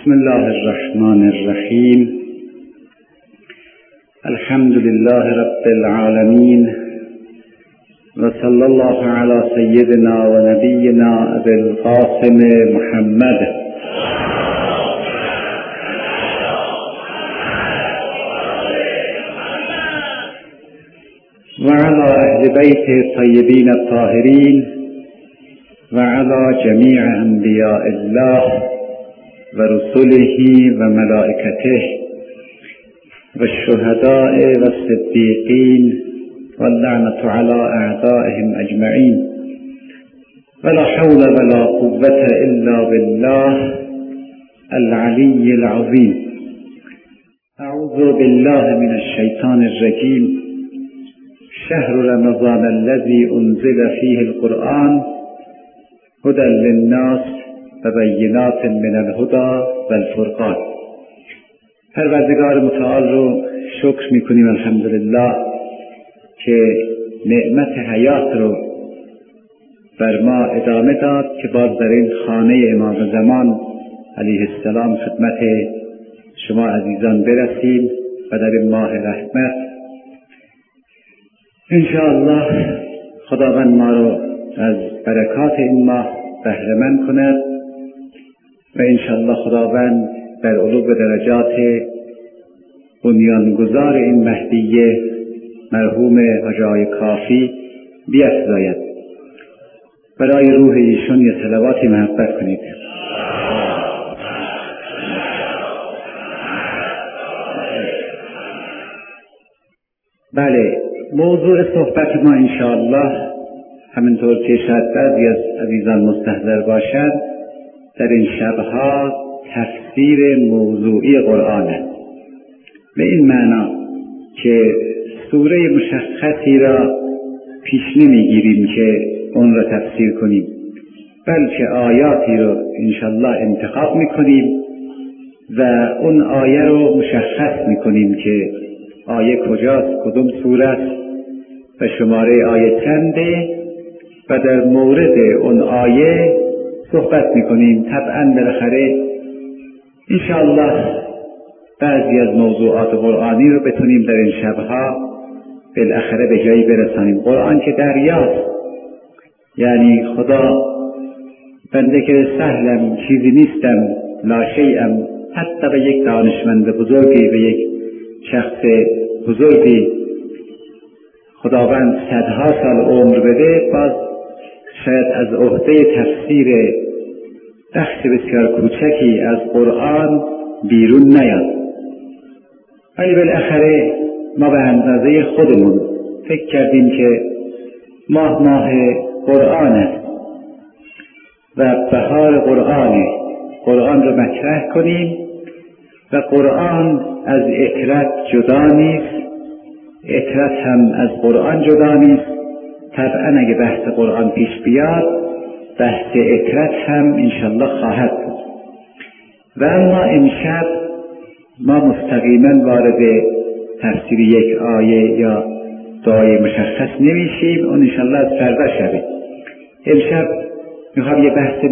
بسم الله الرحمن الرحیم. الحمد لله رب العالمین و صلی الله علی سیدنا و نبینا ابی القاسم محمد و علی اهل بیت الطیبین الطاهرین و علی جمیع انبیاء الله و رسله و ملائکته و الشهداء و الصدیقین و اللعنة علی اعدائهم اجمعین ولا حول ولا قوة الا بالله العلی العظیم. اعوذ بالله من الشیطان الرجیم. شهر رمضان الذي انزل فيه القرآن هدى للناس و بینات من الهدی و الفرقان. پروردگار متعال رو شکر میکنیم الحمدلله که نعمت حیات رو بر ما ادامه داد که باز در این خانه امام زمان علیه السلام خدمت شما عزیزان برسیم و در این ماه رحمت انشاءالله خداوند ما رو از برکات این ماه بهره‌مند کند و انشاءالله خداوند در علو درجات بنیانگذار این مهدیه مرحوم حاج آقای کافی بیفزاید. برای روح ایشون یه صلواتی محبت کنید. بله، موضوع صحبت ما انشاءالله همینطور که شاید بعضی از عزیزان مستحضر باشد در این شبها تفسیر موضوعی قرآن است، به این معنا که سوره مشخصی را پیش نمیگیریم که اون را تفسیر کنیم، بلکه آیاتی رو انشالله انتخاب میکنیم و اون آیه رو مشخص میکنیم که آیه کجاست، کدوم سوره است و شماره آیه چنده و در مورد اون آیه صحبت میکنیم. طبعا بالاخره انشاءالله بعضی از موضوعات قرآنی رو بتونیم در این شبها بالاخره به جایی برسانیم. قرآن که دریاست، یعنی خدا بنده که سهلم چیزی نیستم لا شیئم، حتی به یک دانشمند بزرگی، به یک شخص بزرگی خداوند صدها سال عمر بده، باز شاید از عهده تفسیر بخش بسیار کوچکی از قرآن بیرون نیاد. ولی بالاخره ما به اندازه خودمون فکر کردیم که ماه قرآن است و بهار قرآن رو مطرح کنیم و قرآن از اطرت جدا نیست، اطرت هم از قرآن جدا نیست. طبعا اگه بحث قرآن پیش بیاد بحث اطرت هم انشالله خواهد بود. و اما امشب ما مستقیما وارد تفسیر یک آیه یا دعای مشخص نمیشیم، اون انشالله از فردا شبه. امشب میخوام یه بحث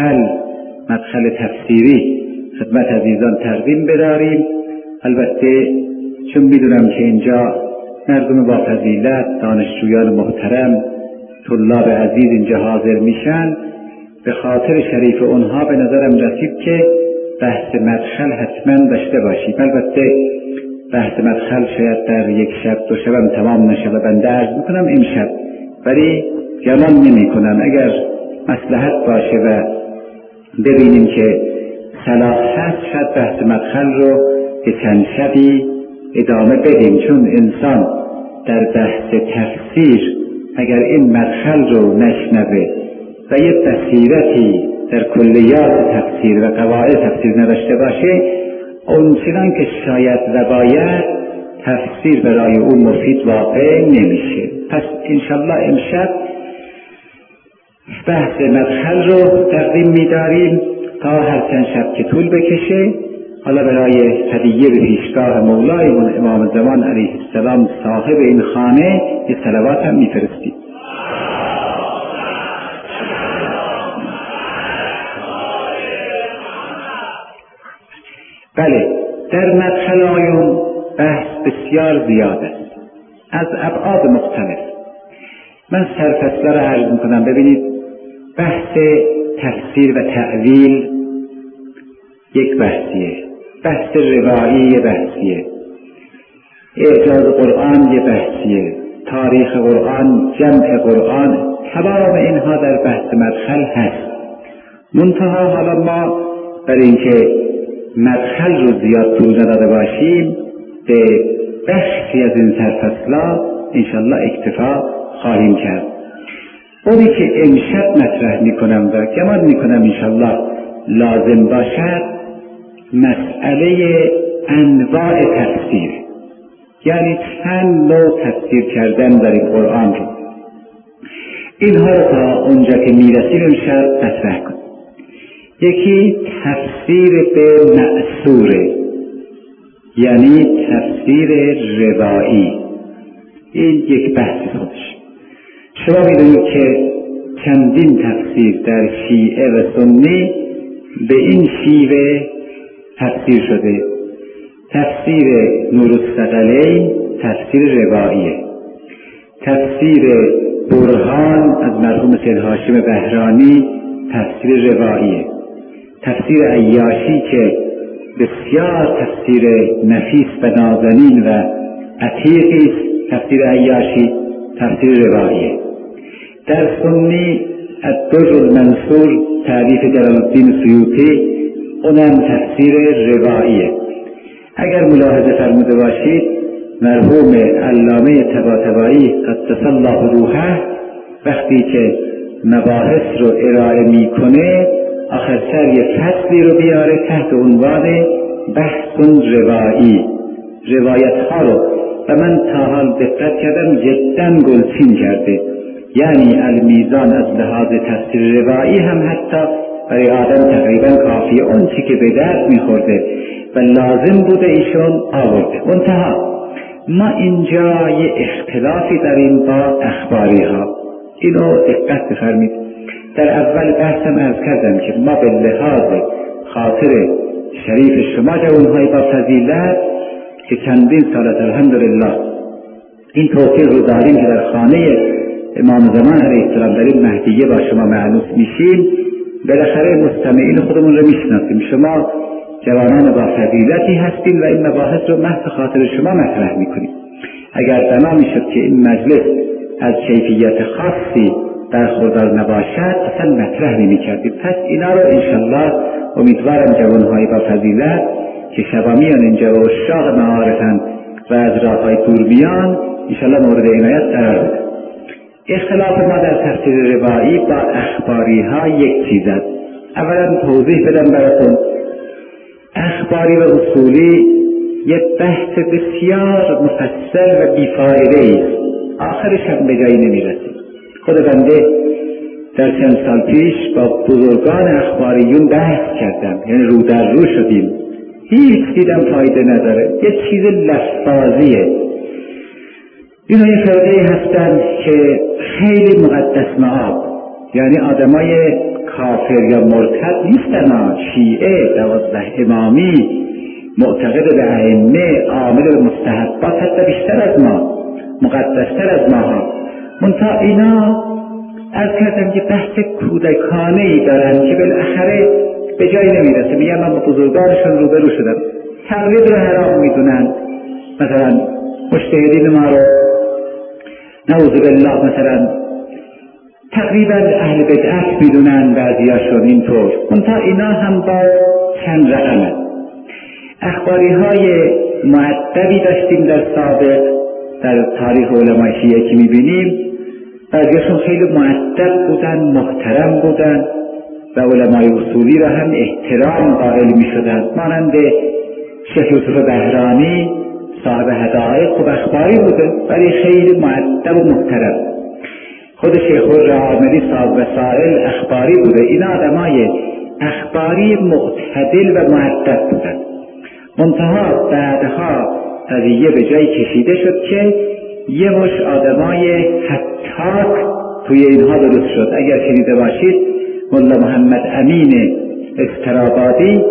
مدخل تفسیری خدمت عزیزان تقدیم بداریم. البته چون میدونم که اینجا مردم با فضیلت، دانشجویان محترم، طلاب عزیز اینجا حاضر میشن، به خاطر شریف اونها به نظرم رسید که بحث مدخل حتما داشته باشیم. البته بحث مدخل شاید در یک شب دو شبم تمام نشه و بنده عرض میکنم امشب، ولی گمان نمی کنم اگر مصلحت باشه و ببینیم که صلاح هست شاید بحث مدخل رو به چند شبی ادامه بدیم، چون انسان در بحث تفسیر اگر این مدخل رو نشنوه و یه بصیرتی در کلیات تفسیر و قواعد تفسیر نداشته باشه، اونچنان که شاید و باید تفسیر برای اون مفید واقع نمیشه. پس انشالله امشب بحث مدخل رو تقدیم می‌داریم تا هر چند شب که طول بکشه. حالا برای هدیه به پیشگاه مولایمون امام زمان علیه السلام صاحب این خانه یه صلوات هم میفرستیم. بله، در مدخل آیون بحث بسیار زیاد است از ابعاد مختلف. من سرفصله را عرض میکنم. ببینید، بحث تفسیر و تأویل یک بحثیه، بحث روایی یک بحثیه، اعجاز قرآن یک بحثیه، تاریخ قرآن، جمع قرآن، تمام اینها در بحث مدخل هست. منتها حالا ما برای اینکه مدخل رو زیاد طول نداده باشیم به بخشی از این سرفصلا انشالله اکتفا خواهیم کرد. اونی که امشب مطرح میکنم و گمان میکنم انشالله لازم باشد مسئله انواع تفسیر، یعنی چند نوع تفسیر کردن در این قرآن رو. اینها رو تا اونجا که میرسیم امشب مطرح کنیم. یکی تفسیر به مأثوره، یعنی تفسیر روایی. این یک بحث خودش. شما میدونید که چندین تفسیر در شیعه و سنی به این شیوه تفسیر شده. تفسیر نورالثقلین تفسیر رواییه. تفسیر برهان از مرحوم سید هاشم بهرانی تفسیر رواییه. تفسیر عیاشی که بسیار تفسیر نفیس و نازنین و عتیقی است، تفسیر عیاشی تفسیر رواییه. در سنی الدر المنصور تألیف جلال الدین سیوطی اونم تفسیر رواییه. اگر ملاحظه فرموده باشید مرحوم علامه طباطبایی قدس الله روحه وقتی که مباحث رو ارائه میکنه آخر سر یه فصلی رو بیاره تحت عنوان بحث روایی، روایت ها رو، و من تا حال دقت کردم جدا گلچین کرده. یعنی المیزان از لحاظ تفسیر روایی هم حتی برای آدم تقریبا کافیه. اون چی که به درد میخورده و لازم بوده ایشون آورده. منتها ما اینجا یه اختلافی داریم با اخباری ها. اینو دقت بفرمید. در اول بحثم عرض کردم که ما به لحاظ خاطر شریف شما جوانهای با فضیلت که چندین سالت الحمدلله این توفیق رو داریم که در خانه امام زمان علیه السلام در این مهدیه با شما معنوس میشیم، بالاخره مستمعین خودمون رو میشناسیم. شما جوانان با فضیلتی هستین و این مباحث رو محض خاطر شما مطرح میکنیم. اگر بنا میشد که این مجلس از کیفیت خاصی برخوردار نباشد اصلا مطرح نمیکردیم. پس اینا رو انشالله امیدوارم جوانهای با فضیلت که شبا میان اینجا و اشاق معارفن و از راههای دور میان انشالله مورد عنایت قرار بده. اختلاف ما در تفسیر روایی با اخباری ها یک چیز است. اولا توضیح بدم براتون، اخباری و اصولی یک بحث بسیار مفصل و بیفایده است، آخرش هم به جایی نمیرسه. خود بنده در چند سال پیش با بزرگان اخباریون بحث کردم، یعنی رو در رو شدیم، هیچ دیدم فایده نداره، یه چیز لفاظیه. اینا یه فرقه هستن که خیلی مقدس معاب، یعنی آدمای کافر یا مرتد نیستن، شیعه 12 امامی معتقد به ائمه، عامل به مستحبات، حتی بیشتر از ما، مقدستر از ماها. منتها اینا از کردم که بحث کودکانه‌ای دارن که بالاخره به جایی نمیرسه. میگن من با بزرگانشون روبرو شدم، تقلید رو حرام میدونن. مثلا مجتهدین ما رو نعوذ بالله مثلا تقریبا اهل بدعت میدونن، بعضیاشون اینطور. منتها اینا هم با چند رقمه. اخباری های مؤدبی داشتیم در سابق، در تاریخ علمای شیعه که میبینیم بعضیاشون خیلی مؤدب بودن، محترم بودن و علمای اصولی را هم احترام قائل میشدن. مانند شیخ یوسف بهرانی صاحب حدائق خوب اخباری بوده ولی خیلی مؤدب و محترم. خود شیخ الرعاملی صاحب وسائل اخباری بوده. این آدمای اخباری معتدل و مؤدب بودن. منتها بعدها قضیه به جایی کشیده شد که یه مش آدمای حتاک توی اینها درست شد. اگر شنیده باشید ملا محمد امین استرابادی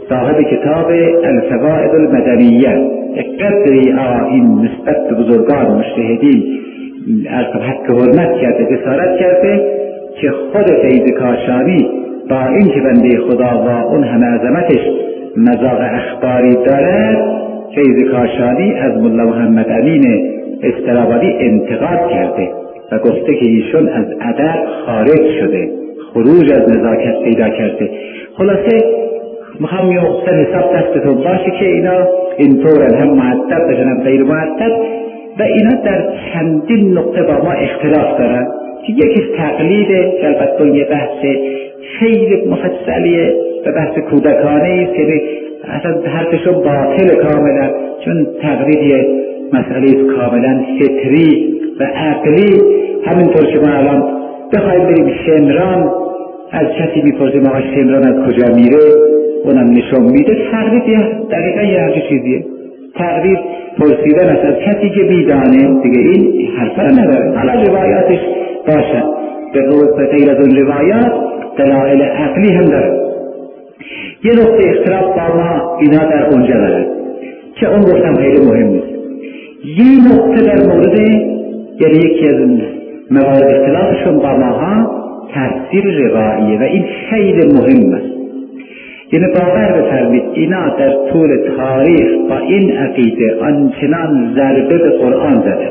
صاحب کتاب الفوائد المدنیه قدری این نسبت به بزرگان مجتهدین از حق حرمت کرده، جسارت کرده که خود فیض کاشانی با این که بنده خدا و اون همه عظمتش مذاق اخباری دارد، فیض کاشانی از ملا محمد امین استرابادی انتقاد کرده و گفته که ایشون از ادب خارج شده، خروج از نزاکت پیدا کرده. خلاصه میخوام یه مختصر حساب دستتون باشه که اینا اینطورن، هم معدد بشن هم غیر معدد، و اینا در چندین نقطه با ما اختلاف دارن که یکیش تقلیده که البته یه بحث خیلی مفصلیه و بحث کودکانه است که اصلا حرفشون باطل کاملا، چون تقلید یه مسئله کاملا فطری و عقلی. همینطور که ما الان بخوایم بریم شمران، از کسی میپرسیم آقا شمران از کجا میره، اونم نشون میده. تقلید دقیقا یه همچه چیزیه، تقلید پرسیدن است از کسی که میدانه دیگه. این حرفا نداره، حالا روایاتش باشه، به غیر از اون روایات دلایل عقلی هم داره. یه نقطه اختلاف با ما اینا در اونجا داره که اون گفتم خیلی مهم نیست. یه نقطه در مورد، یعنی یکی از موارد اختلافشون با ماها تفسیر رواییه و این خیلی مهم است. یعنی باور بفرمید اینا در طول تاریخ با این عقیده آنچنان ضربه به قرآن زدن،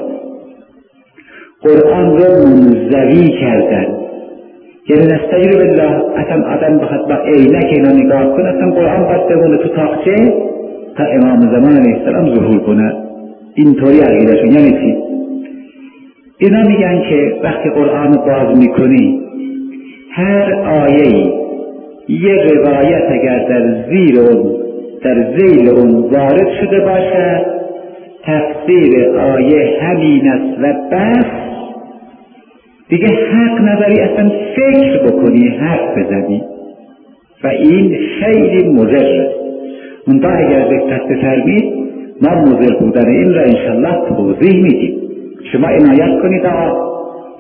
قرآن رو منزوی کردن. یعنی نستجیب بالله، اصلا آدم بخواد با عینک اینا نگاه کنه، اصلا قرآن باید بمونه تو تاقچه تا امام زمان علیه السلام ظهور کنه. اینطوری عقیدهشون. یعنی چی؟ اینا میگن که وقتی قرآن باز میکنی هر آیه‌ای یه روایت اگر در ذیل اون وارد شده باشه، تفسیر آیه همین است و بس، دیگه حق نداری اصلا فکر بکنی، حرف بزنی، و این خیلی مضر. منتها اگر دقت بفرمید ما مضر بودن این را انشالله توضیح میدیم. شما عنایت کنید. آقا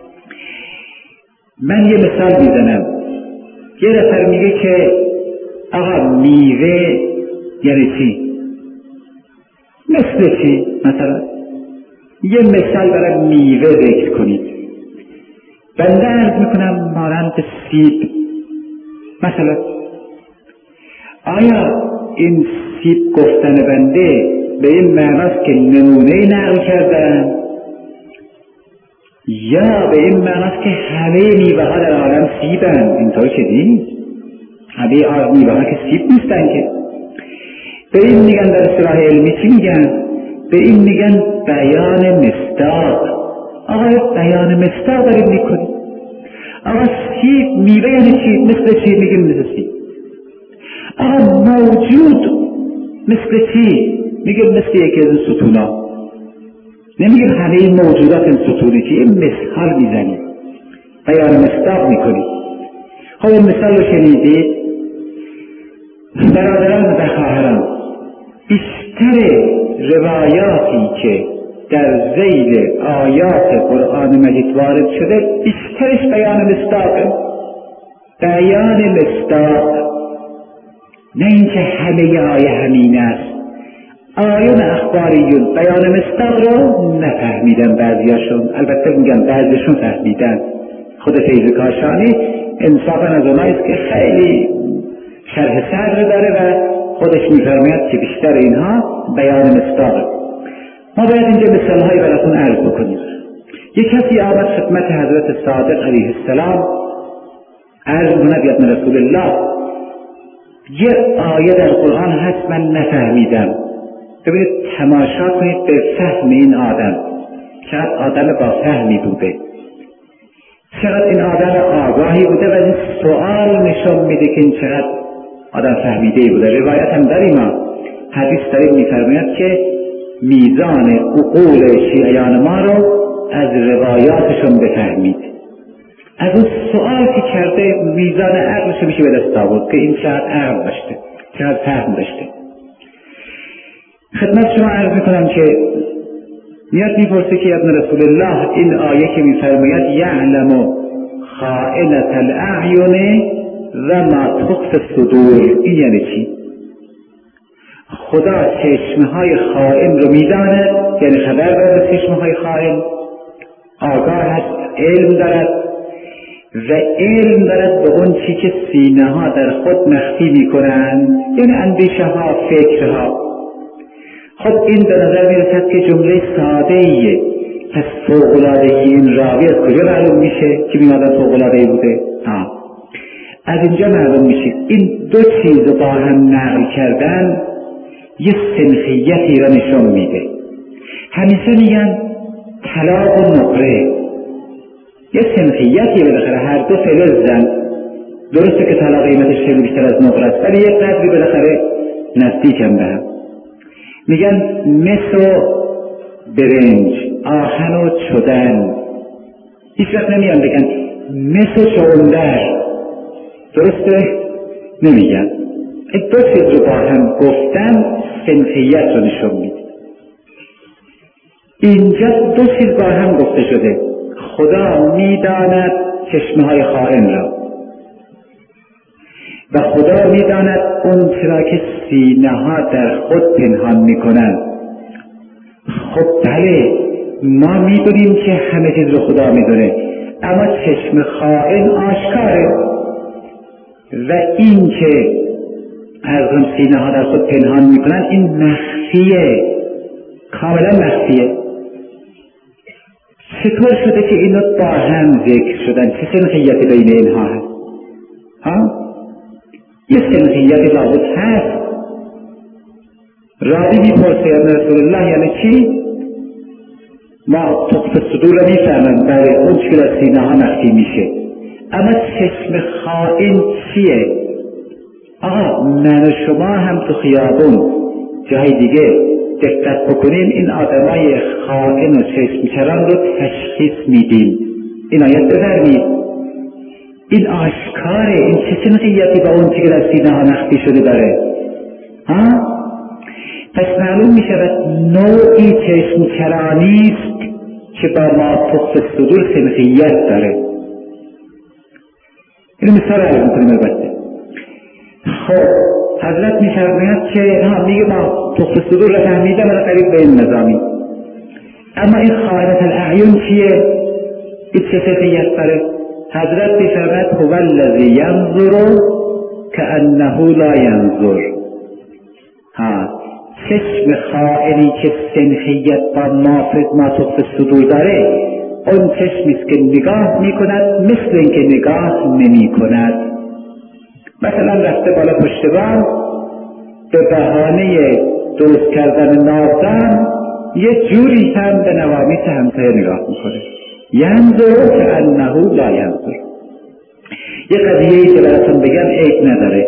من یه مثال میزنم. یه نفر میگه که آقا میوه یعنی چی؟ مثل چی؟ مثلا یه مثال برای میوه ذکر کنید. بنده عرض میکنم مانند سیب مثلا. آیا این سیب گفتن بنده به این معناست که نمونه نقل کردن، یا به این معناست که همه میوه ها در عالم سیبن؟ اینطور که نیست. همه میوه ها که سیب نیستن که. به این میگن در اصطلاح علمی چی میگن؟ به این میگن بیان مصداق. آقا بیان مصداق داریم میکنیم. آقا سیب میوه یعنی چی؟ مثل چی؟ میگیم مثل سیب. آقا موجود مثل چی؟ میگیم مثل یکی از ستونا. نمیگیم همه این موجودات این ستونه چی؟ این مثال میزنیم، بیان مصداق میکنیم. خب این مثال رو شنیدید؟ برادران و خواهران، بیشتر روایاتی که در ذیل آیات قرآن مجید وارد شده بیشترش بیان مصداقه. بیان مصداق، نه اینکه همه آیه همین است. آیون اخباریون بیان مصداق رو نفهمیدن بعضیاشون، البته میگن بعضیشون فهمیدن. خود فیض کاشانی انصافا از اونایست که خیلی شرح صدر داره و خودش میفرماید که بیشتر اینها بیان مصداقه. ما باید اینجا مثالهایی براتون عرض بکنیم. یک کسی آمد خدمت حضرت صادق علیه السلام، عرض کند یا ابن رسول الله یه آیه در قرآن هست من نفهمیدم. ببینید تماشا کنید به فهم این آدم، چقدر آدم با فهمی بوده، چقدر این آدم آگاهی بوده و این سوال نشون میده که این چقدر آدم فهمیده بوده. روایت هم داریم، حدیث داریم میفرماید که میزان عقول شیعیان ما رو از روایاتشون بفهمید. از اون سوال که کرده میزان عقلش میشه به دست آورد که این چقدر عقل داشته، چقدر فهم داشته. خدمت شما عرض میکنم که میاد میپرسه که ابن رسول الله این آیه که میفرماید یعلم خائنة الاعین و ما تخفی الصدور، این یعنی چی؟ خدا چشمهای خائن رو میداند، یعنی خبر دارد چشمهای خائن، آگاه هست، علم دارد و علم دارد به اون چی که سینه ها در خود مخفی میکنند، یعنی اندیشه ها، فکرها. خب این به نظر میرسد که جمله ساده ایه، پس فوق‌العادگی این راوی از کجا معلوم میشه که میادن فوق‌العاده‌ای بوده؟ از اینجا معلوم میشه این دو چیز با هم نقل کردن یه سنخیتی را نشون میده. همیشه میگن طلا و نقره، یه سنخیتی بالاخره، هر دو فلزن. درسته که طلا قیمتش خیلی بیشتر از نقره است، ولی یه قدری بالاخره نزدیکن به هم. میگن مس و برنج، آهن و چدن. هیچ وقت نمیان بگن مس و چغندر، درسته؟ نمیگن. این دو چیز رو با هم گفتن سنخیت رو نشون میده. اینجا دو چیز با هم گفته شده. خدا میداند چشمه های خائن را و خدا میداند اون چرا که سینه ها در خود پنهان میکنند. خب بله، ما میدونیم که همه چیز رو خدا میدونه، اما چشم خائن آشکاره و این که از اون سینه ها در خود پنهان میکنن این مخفیه، کاملا مخفیه. چطور شده که اینو با هم ذکر شدن؟ چه سنخیتی بین اینها هست؟ یه سنخیتی لابد هست. راوی میپرسه یا رسول الله یعنی چی؟ ما تخف صدور رو میفهمن، برای اون چی در سینه ها مخفی میشه، اما چشم خائن چیه؟ آقا من و شما هم تو خیابون جای دیگه دقت بکنیم این آدمای خائن و چشمچران رو تشخیص میدیم. این آیت بفرمید، این آشکاره، این چه سنخیتی با اون چی که در سینه ها مخفی شده داره. پس معلوم می شود نوعی چشمچرانی است که با ما تخف صدور سنخیت داره. این مثال عرض میکنیم البته. خب حضرت می فرماید که میگه ما تخف صدور را فهمیدم را قریب به این نظامی، اما این خائنة الاعیون چیه؟ این چه سنخیت داره؟ حضرت می فرماید هو الذی ینظر کأنه لا ینظر. چشم خائنی که سنخیت با ما تخف صدور داره اون چشمیست که نگاه میکند مثل اینکه نگاه نمیکند. مثلا رفته بالا پشتبان به بهانه درست کردن ناودن یه جوری هم به نوامیس همسایه نگاه میکنه. ینظر کأنه لا ینظر. یه قضیه‌ای که براتون بگم عیب نداره.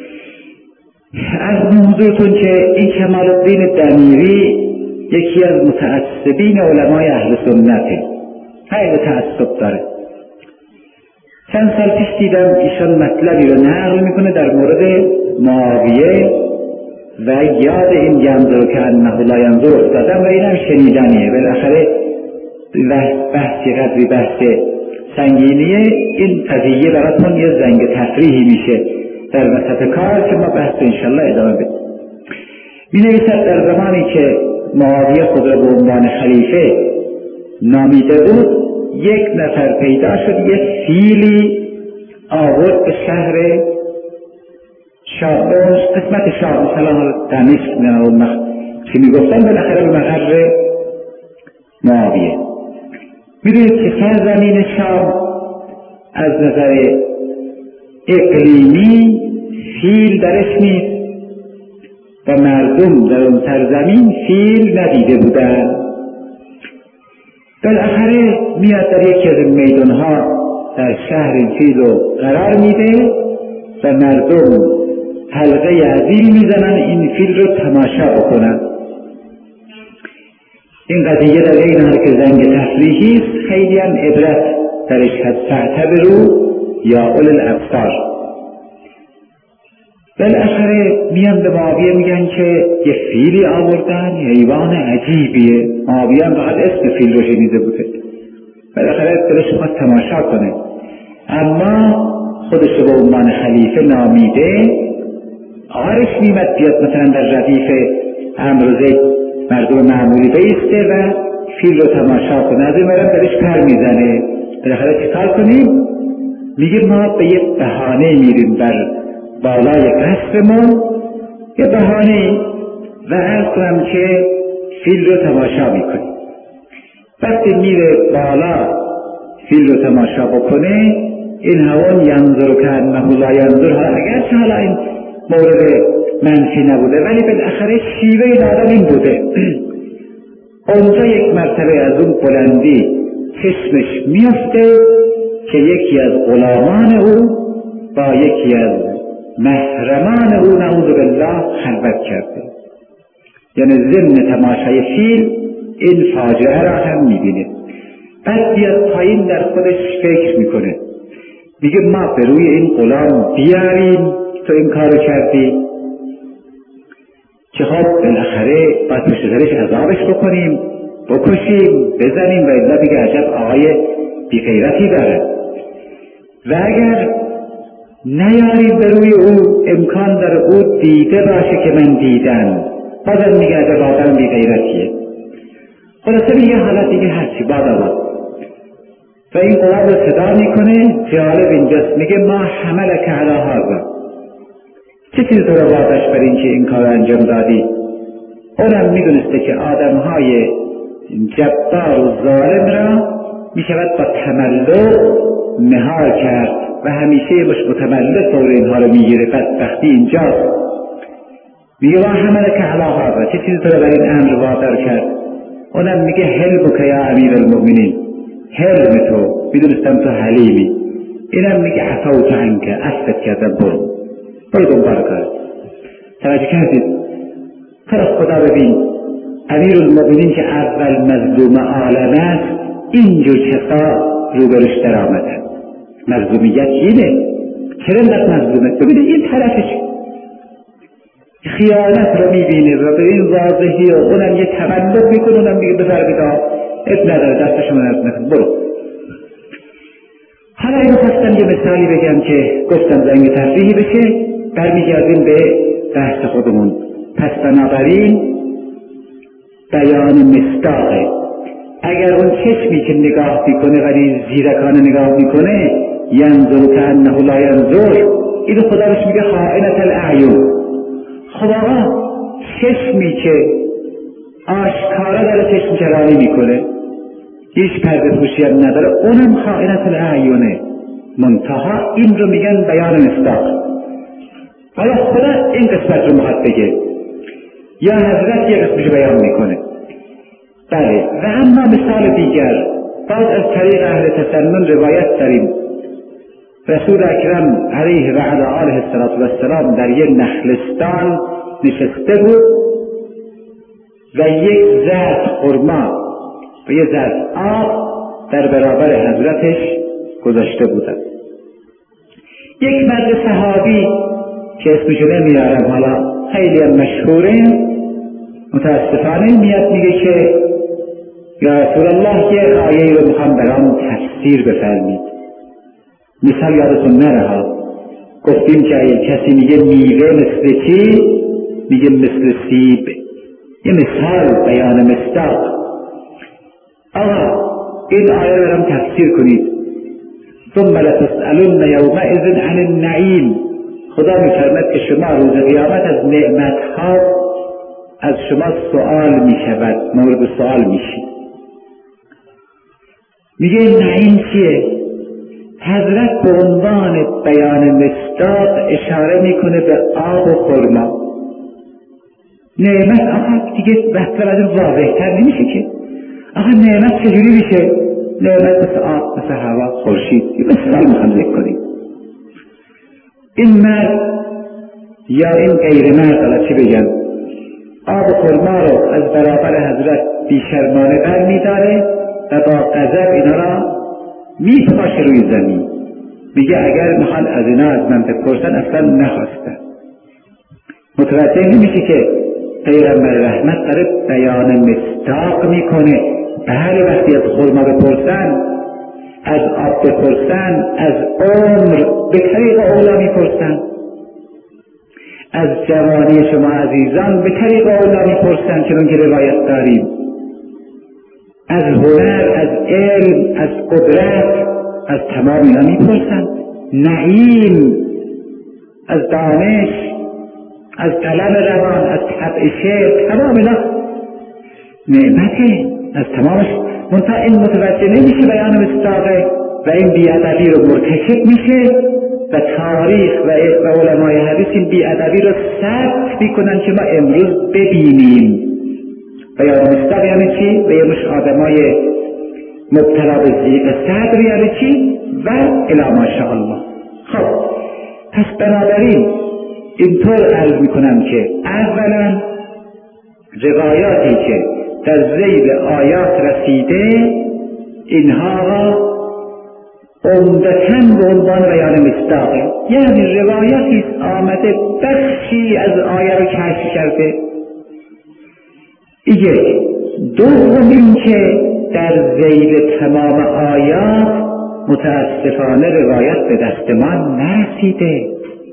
از حضورتون که این کمال الدین دمیری یکی از متعصبین علمای اهل سنته، خیلی تعصب داره. چند سال پیش دیدم ایشان مطلبی رو نقل میکنه در مورد معاویه و یاد این ینظر کأنه لا ینظر افتادم و اینم شنیدنیه. بالاخره بحثی قدری بحث سنگینیه، این قضیه براتون یه زنگ تفریحی میشه در وسط کار که ما بحث انشالله ادامه بدیم. می نویسد در زمانی که معاویه خود را به عنوان خلیفه نامیده بود، یک نفر پیدا شد یه فیلی آورد به شهر شام، قسمت شام، مثلا دمشق که می گفتن بالاخره به مقر معاویه. می دونید که سرزمین شام از نظر اقلیمی فیل درش نیست و مردم در اون سرزمین فیل ندیده بودن. بالاخره میاد در یکی از میدانها در شهر این فیل رو قرار میده و مردم حلقه عزیل میزنن این فیل رو تماشا بکنن. این قضیه در این حال که زنگ تفریحی است، خیلی هم عبرت درش هست. فاعتبروا یا اولي الابصار. بالاخره میان به معاویه میگن که یه فیلی آوردن، حیوان عجیبیه. معاویه هم فقط اسم فیل رو شنیده بوده. بالاخره دلش میخواد تماشا کنه، اما خودش رو به عنوان خلیفه نامیده، آرش میمد بیاد مثلا در ردیف امروزه مردم معمولی بیسته و فیل رو تماشا کنه، از این مرم درش پر میزنه. بالاخره چیکار کنیم؟ میگه ما به یک بهانه میریم بر بالای قصرمون، یه بهانه و عرض کنم که فیل رو تماشا میکنیم. وقتی میره بالا فیل رو تماشا بکنه، این هوان ینظر کانه لا ینظر، اگرچه حالا این مورد منفی نبوده ولی بالاخره شیوه این آدم این بوده. اونجا یک مرتبه از اون بلندی چشمش میفته که یکی از غلامان او با یکی از محرمان او نعوذ بالله خلوت کرده. یعنی ضمن تماشای فیل این فاجعه را هم میبینه. بعد بیاد پایین در خودش فکر میکنه، میگه ما به روی این غلام بیاریم تو این کارو کردی که خب بالاخره باید پشت سرش عذابش بکنیم، بکشیم، بزنیم و الا دیگه عجب آقای بیغیرتی داره. و اگر نیاریم به روی او، امکان داره او دیده باشه که من دیدم، بازم میگه عجب آدم بیغیرتیه. خلاصه میگه حالا دیگه هرچی باد آمد و این غلام رو صدا میکنه. جالب اینجاست، میگه ما حملک علی هذا، چه چیز تو رو واداش بر این که این کار انجام دادی؟ اونم میدونسته که آدمهای جبار و ظالم را میشود با تملق مهار کرد و همیشه مش متملق دور اینها رو میگیره. بدبختی اینجاست. میگه ما حملک علی هذا، چه چیز تو رو بر این امر وادار کرد؟ اونم میگه حلمک یا امیر المؤمنین، حلم تو، میدونستم تو حلیمی. اینم میگه عفوت عنک، عفوت کردم، برو دنبال کار. توجه کردید؟ طرف خدا ببین، امیر المؤمنین که اول مظلوم عالم است اینجور کسا روبروش در آمدن. مظلومیت اینه، چرا اینقدر مظلومه؟ ببینید این طرفش خیانت رو میبینه و به این واضحی و اونم یه تملق میکنه، اونم میگه بذار بیدا اب نداره دستشو من از نکن، برو. حالا اینو خواستم یه مثالی بگم که گفتم زنگ تفریحی بشه، برمیگردیم به بحث خودمون. پس بنابراین بیان مصداقه. اگر اون چشمی که نگاه میکنه ولی زیرکانه نگاه میکنه، ینظر کانه لا ینظر، اینو خدا بهش میگه خائنة الاعین. خدا چشمی که آشکارا داره چشم چرانی میکنه، هیچ پرده پوشی هم نداره، اونم خائنة الاعینه. منتها این رو میگن بیان مصداق. حالا خدا این قسمت رو میخواد بگه یا حضرت یه قسمش بیان میکنه. بله. و اما مثال دیگر، بعد از طریق اهل تسنن روایت داریم رسول اکرم علیه و علی آله السلام در یک نخلستان نشسته بود و یک ظرف خرما و یک ظرف آب در برابر حضرتش گذاشته بودند. یک مرد صحابی که اسمشو نمیارم، حالا خیلی هم مشهوره، متاسفانه میاد میگه که یا رسول الله یه آیه رو میخوام برام تفسیر بفرمید. مثال یادتون نره ها، گفتیم که اگه کسی میگه میوه مثل چی، میگه مثل سیب. یه مثال بیان مصداق. آقا این آیه رو برام تفسیر کنید. ثم لتسألن یومئذ عن النعیم. خدا میفرماید که شما روز قیامت از نعمتها از شما سوال میشود، مورد سوال میشید. میگه نعیم چیه؟ حضرت به عنوان بیان مصداق اشاره میکنه به آب و خرما. نعمت آقا دیگه بحث از این واضح‌تر نمیشه که آقا نعمت چجوری میشه؟ نعمت مثل آب، مثل هوا، خورشید. یه مثال میخوام ذکر کنیم. این مرد یا این غیر مرد، حالا چی بگم، آب و خرما رو از برابر حضرت بیشرمانه بر میداره و با غضب اینا را میپاشه روی زمین. میگه اگر میخوان از اینا از من بپرسن اصلا نخواستن. متوجه نمیشه که پیغمبر رحمت داره بیان مصداق میکنه. بله وقتی از خرما بپرسن، از آب بپرسن، از عمر به طریق اولا میپرسن. از جوانی شما عزیزان به طریق اولا میپرسن چون که روایت داریم، از هنر، از علم، از قدرت، از تمام اینا میپرسن، نعیم، از دانش، از قلم روان، از طبع شعر، تمام اینا نعمته، از تمامش. منتها این متوجه نمیشه بیان مصداقه و این بیادبی رو مرتکب میشه و تاریخ و علمای حدیث این بیادبی رو ثبت میکنن که ما امروز ببینیم. بیان مصداق یعنی چی؟ و یه مش آدمای مبتلا به ضیق صدر یعنی چی؟ و الی ماشاءالله. خب پس بنابراین اینطور عرض میکنم که اولا روایاتی که در ذیل آیات رسیده اینها عمدتاً به عنوان بیان مصداقه، یعنی روایتی آمده بخشی از آیه رو کشف کرده. یک. دوم این که در ذیل تمام آیات متاسفانه روایت به دست ما نرسیده.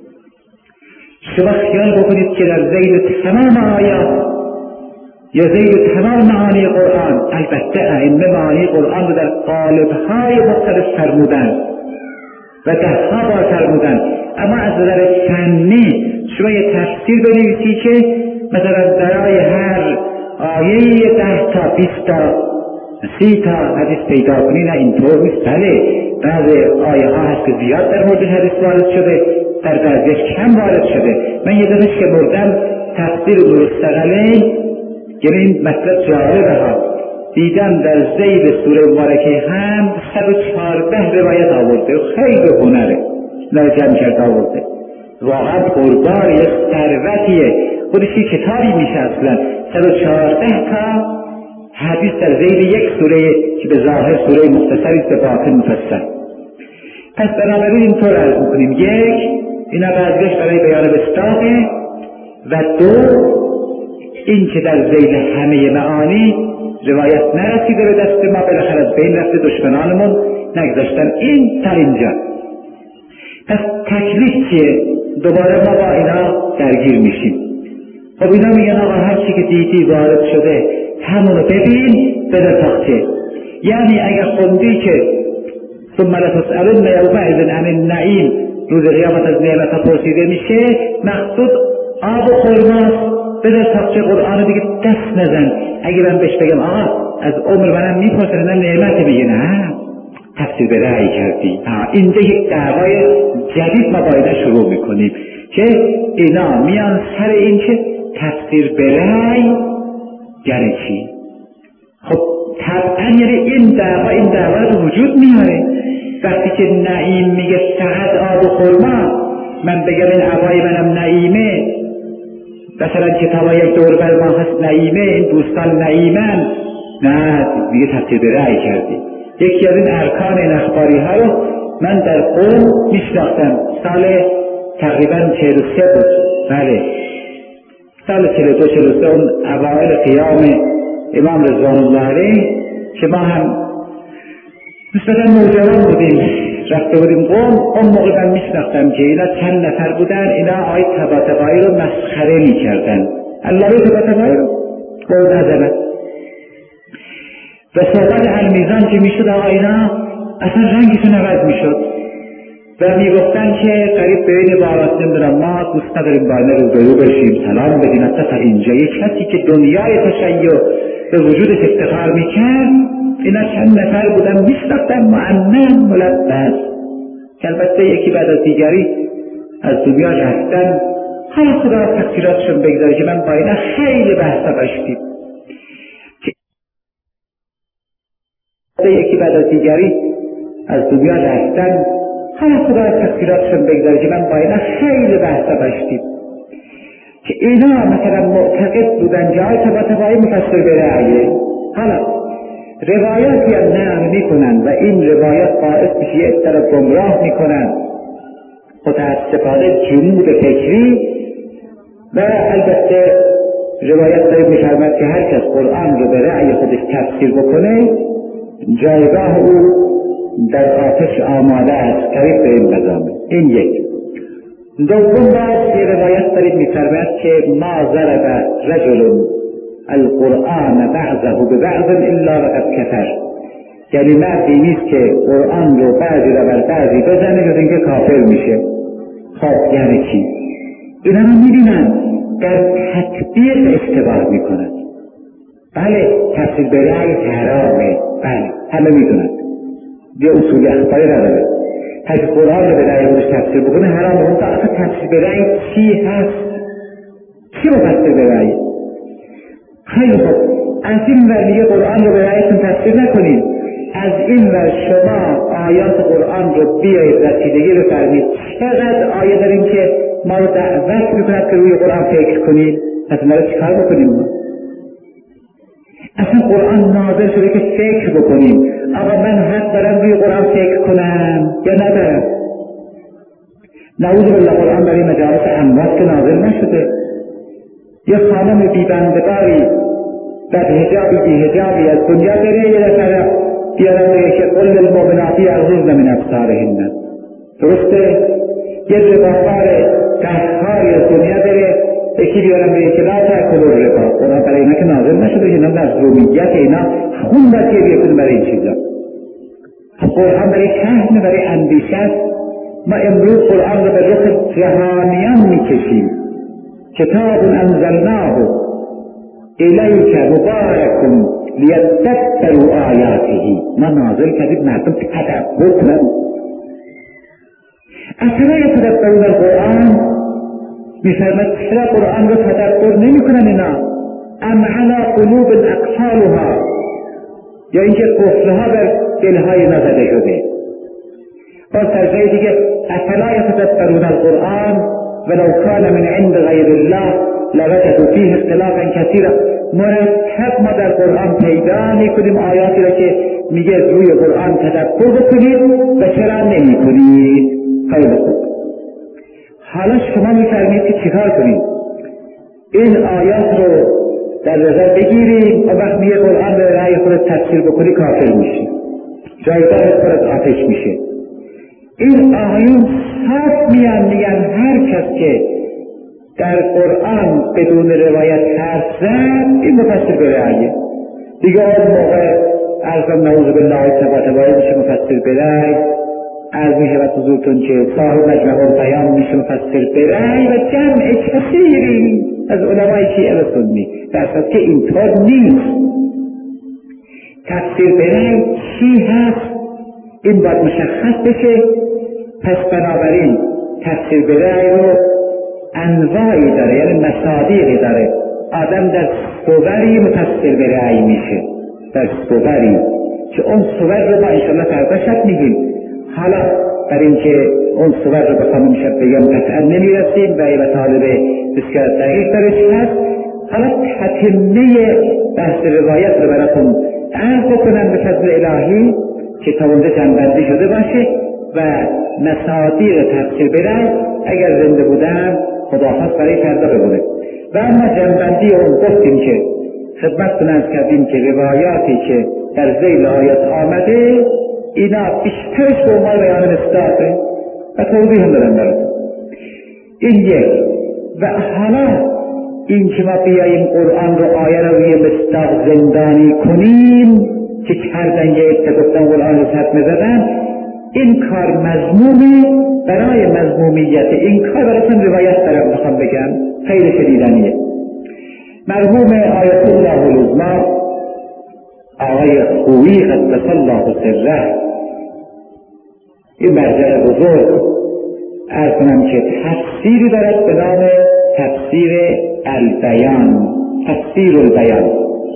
شما خیال بکنید که در ذیل تمام آیات یا ذیل تمام معانی قرآن، البته ائمه معانی قرآن رو در قالب‌های مختلف فرمودن و ده‌ها بار فرمودن، اما از نظر فنی شما یه تفسیر بنویسی که مثلا برای هر آیه 10 تا 20 تا 30 تا حدیث پیدا کنی، نه اینطور نیست. بله بعضی آیه ها هست که زیاد در مورد حدیث وارد شده، در بعضیش کم وارد شده. من یه دفعه که بردم تفسیر درستقلین، یعنی این مطلب جالبه ها، دیدم در ذیل سوره مبارکه هم 114 روایت آورده و خیلی هنره نه جمع کرده آورده. واقعا قربان یک ثروتیه، خودشی کتابی میشه اصلا. 114 تا حدیث در ذیل یک سوره که به ظاهر سوره مختصری است، به باطن مفصل. پس بنابراین اینطور عرض میکنیم، یک اینا بعضیش برای بیان مصداقه و دو این که در ذیل همه معانی روایت نرسیده به دست ما، بالاخره از بین رفته، دشمنانمون نگذاشتن این تا اینجا. پس تکلیف چیه؟ دوباره ما با اینا درگیر میشیم. خب اینا میگن آقا هر چی که دیدی وارد شده همونو ببین بده تاخته. یعنی اگر خوندی که ثم لتسألن یومئذ عن النعیم، روز قیامت از نعمت‌ها پرسیده میشه، مقصود آب و خرماست، بده تاخته قرآن دیگه دست نزن. اگه من بهش بگم آقا از عمر منم میپرسن نه نعمت، میگه نه تفسیر به رأی کردی. اینجا یک دعوای جدید ما باید شروع میکنیم که اینا میان سر این که تفسیر به رأی یعنی چی؟ خب طبعا یعنی این دعوا رو وجود میاره. وقتی که نعیم میگه فقط آب و خرما، من بگم این عبای منم نعیمه، مثلا کتابا یک دور بر ما هست نعیمه، این دوستان نعیمن، نه دیگه تفسیر به رأی کردی. یکی از این ارکان این اخباری ها رو من در قوم میشناختم، سال تقریبا 43 بود. بله سال 42-43 اون اوائل قیام امام رضوان الله علیه که ما هم نسبتا نوجوان بودیم، رفته بودیم قوم. اون موقع من میشناختم که اینا چند نفر بودن، اینا آقای طباطبایی رو مسخره میکردن. الله طباطبایی رو قول نزدن و صحبت المیزان که میشد آقا اینا اصلا رنگشون عوض میشد و میگفتن که قریب به این عبارات نمیدونم ما دوست نداریم با اینا روبرو بشیم، سلام بدیم. حتی تا اینجا یک کسی که دنیای تشیع به وجودش افتخار میکرد، اینا چند نفر بودن میشناختن، معنن ملبس، که البته یکی بعد از دیگری از دنیا رفتن. حالا خدا تقصیراتشون بگذاره که من با اینا خیلی بحثا داشتیم، یکی بعد از دیگری از دنیا رفتن. حالا خدا تقصیراتشون بگذاره که من با اینا خیلی بحثا داشتیم که اینا مثلا معتقد بودن جای طباطبایی مفسر به رأیه. حالا روایاتی هم نقل میکنن و این روایات باعث میشه یک طرف گمراه میکنن، متاسفانه جمود فکری. و البته روایت داریم میفرمد که هر کس قرآن رو به رأی خودش تفسیر بکنه جایگاه او در آتش آماده است، قریب به این مضامین. این یک. دوم باز یه روایت دارید می‌فرماید که ما ضرب رجل القرآن بعضه ببعض الا وقد کفر، یعنی مردی نیست که قرآن رو بعضی رو بر بعضی بزنه جز اینکه کافر میشه. خب یعنی چی؟ اینا رو می‌بینن در تطبیق اشتباه میکنن. بله تفسیر به رأی حرامه، بله همه میدونن، یه اصول اخباری نداره. هر قرآن رو به رأی خودش تفسیر بکنه حرامه. اون آخه تفسیر به رأی چی هست؟ چی مفسر به رأی؟ خیلی خوب، از این ور میگه قرآن رو به رأیتون تفسیر نکنید، از این ور شما آیات قرآن رو بیایید رسیدگی بفرمید. چقدر آیه داریم که ما رو دعوت میکند که روی قرآن فکر کنید. پس ما رو چیکار بکنیم؟ اصلا قرآن نازل شده که فکر بکنیم. آقا من حق دارم روی قرآن فکر کنم یا ندارم؟ نعوذ بالله قرآن برای مجالس اموات که نازل نشده. یه خانم بیبندگاری در حجابی بی حجابی از دنیا بره، یه دفعه بیارم بگه که قل للمؤمنات یغضضن من ابصارهن. درسته؟ یه رباخوار قهاری از دنیا بره، یکی بیارم بگه که لا تأکلوا الربا. قرآن برای اینا که نازل نشده، اینا مظلومیت، اینا خون بسیه بیکنه برای این چیزا. قرآن برای فهم، برای اندیشه. ما امروز قرآن رو به رخ جهانیان میکشیم. کتاب انزلناه الیک مبارک لیدبروا آیاته. ما نازل کردیم مردم تدبر کنن. اصلا یتدبرون القرآن، میفرماید چرا قرآن رو تدبر نمی کنن اینا؟ ام علی قلوب اقفالها، یا اینکه قفلها بر دلهای نزده شده. باز ترجمه دیگه افلا یتدبرون القرآن ولو کان من عند غیر الله لوجدوا فیه اختلافا کثیرا. مرتب ما در قرآن پیدا میکنیم آیاتی را که میگه روی قرآن تدبر بکنید و چرا نمی کنید. خیلی خوب، حالا شما میفرمایید که چیکار کنید؟ این آیات رو در نظر بگیریم و وقت میگه قرآن به رأی خودت تفسیر بکنی کافر میشی، جایگاه خودت آتش میشه. این آیون صاف میگن هر کس که در قرآن بدون روایت حرف زد این مفسر به رأیه. دیگه اون موقع ارزم نعوذ بالله تبارک میشه مفسر به رأی، از میشه و حضورتون که صاحب مجمع البیان میشه مفسر به رأی و جمع کثیری از علمای شیعه و سنی، در صورت که اینطور نیست. تفسیر به رأی چی هست؟ این باید مشخص بشه. پس بنابراین تفسیر به رأی رو انواعی داره، یعنی مصادیقی داره. آدم در صوری مفسر به رأی میشه، در صوری که اون صور رو ما انشاءالله فردا شب میگیم. حالا در اینکه اون صور رو بخوام شب بگم قطعا نمیرسیم و یه طالب بسیار دقیق درش هست. حالا تتمه بحث روایت رو براتون عرض بکنم به فضل الهی که تا اونجا جنبندی شده باشه و مصادیق تفسیر به رأی اگر زنده بودم خداحافظ برای فردا بگونه. و اما جنبندی اون گفتیم که خدمتتون عرض کردیم که روایاتی که در ذیل آیات آمده اینا بیشترش به عنوان بیان مصداقه و توضیح هم دارم براتون. این یک. و حالا این که ما بیاییم قرآن رو آیه رو روی مصداق زندانی کنیم که کردن یه اتفاقا قرآن رو صدمه زدن، این کار مذمومه. برای مذمومیت این کار براتون روایت دارم بخوام بگم، خیلی شدیدنیه. مرحوم آیت الله العظمی آقای خویی قدس الله سره، این مرجع بزرگ، عرض کنم که تفسیری دارد به نام تفسیر البیان، تفسیر البیان.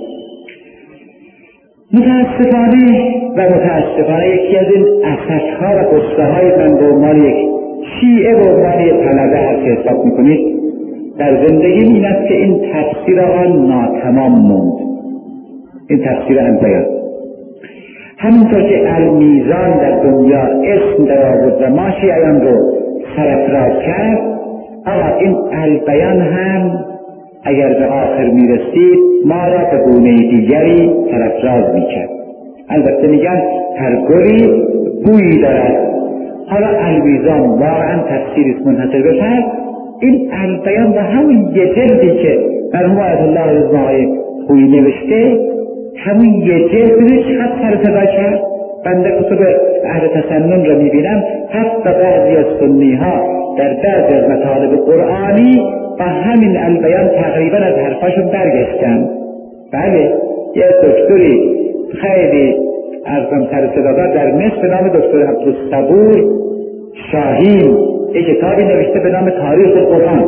متاسفانه یکی از این اسفها و قصه های من به عنوان یک شیعه به عنوان یک طلبه هست که حساب میکنید در زندگی این است که این تفسیر آن ناتمام موند. این تفسیر البیان همینطور که المیزان در دنیا اسم در آورد و ما شیعیان رو سرافراز کرد، اما این البیان هم اگر به آخر میرسید ما را به گونه دیگری سرافراز میکرد. البته میگن هر گلی بویی دارد. حالا الویزان واقعا تفسیری منحصر به فرد، این البیان و همون یه جلدی که مرحوم آیت الله رضوانی خویی نوشته، همون یه جلد چقدر سر صدا کرد. بنده کتب اهل تسنن رو میبینم حتی بعضی از سنی ها در بعضی از مطالب قرآنی با همین البیان تقریبا از حرفاشون برگشتن. بله، یه دکتری خیلی ارزم سر صدا در مصر به نام دکتر عبدالصبور شاهین یک کتابی نوشته به نام تاریخ قرآن.